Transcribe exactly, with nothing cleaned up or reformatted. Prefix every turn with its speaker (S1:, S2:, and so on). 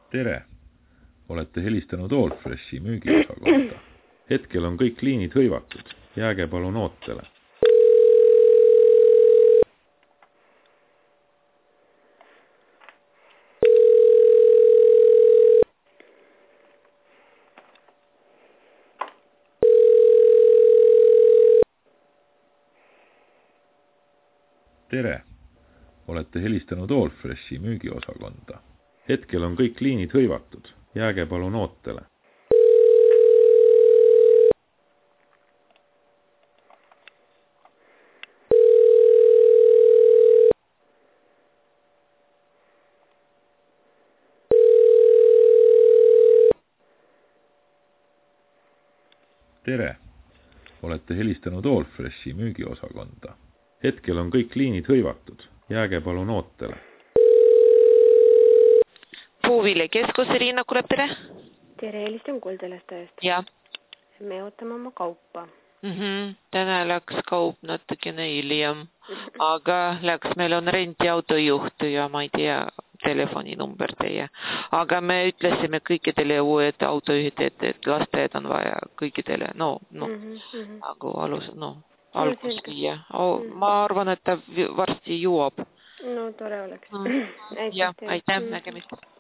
S1: Tere! Olete helistanud Allfreshi müügiosakonda. Hetkel on kõik liinid hõivatud. Jääge palun ootele. Tere! Olete helistanud Allfreshi müügiosakonda. Hetkel on kõik liinid hõivatud. Jääge palun ootele. Tere! Olete helistanud Allfreshi müügiosakonda. Hetkel on kõik liinid hõivatud. Jääge palun ootele.
S2: Puuvile keskus, Riina Kulep, tere.
S3: Tere, helistan Kuldelasteest.
S2: Ja.
S3: Me ootame oma kaupa.
S2: Mm -hmm. Täna läks kaup natukene hiljem, aga läks, meil on rentiautojuht ja ma ei tea telefoninumber teie. Aga me ütlesime kõikidele uued autojuhid, et, et lasteed on vaja kõikidele, no, no, mm -hmm. aga alus, no, algus viia. Oh, mm -hmm. Ma arvan, et ta varsti juuab.
S3: No tore oleks.
S2: Mm. Ja, aitäh, nägemist.